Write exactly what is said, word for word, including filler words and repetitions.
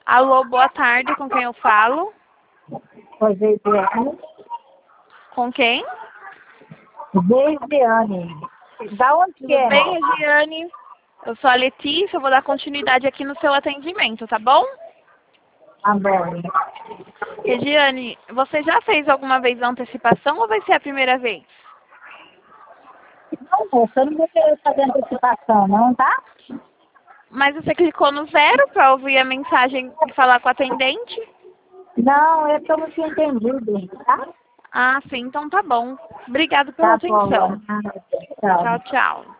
Alô, boa tarde, com quem eu falo? Oi, Geisiane. Com quem? Geisiane. Da onde que Tudo é? bem, Regiane? Eu sou a Letícia, eu vou dar continuidade aqui no seu atendimento, tá bom? Ah, bom. Regiane, você já fez alguma vez a antecipação ou vai ser a primeira vez? Não, moça, eu não vou querer fazer antecipação, não, tá? Mas você clicou no zero para ouvir a mensagem e falar com a atendente? Não, eu estou muito entendido, tá? Ah, sim, então tá bom. Obrigada pela Tá bom, atenção. Ana. Tchau. Tchau, tchau.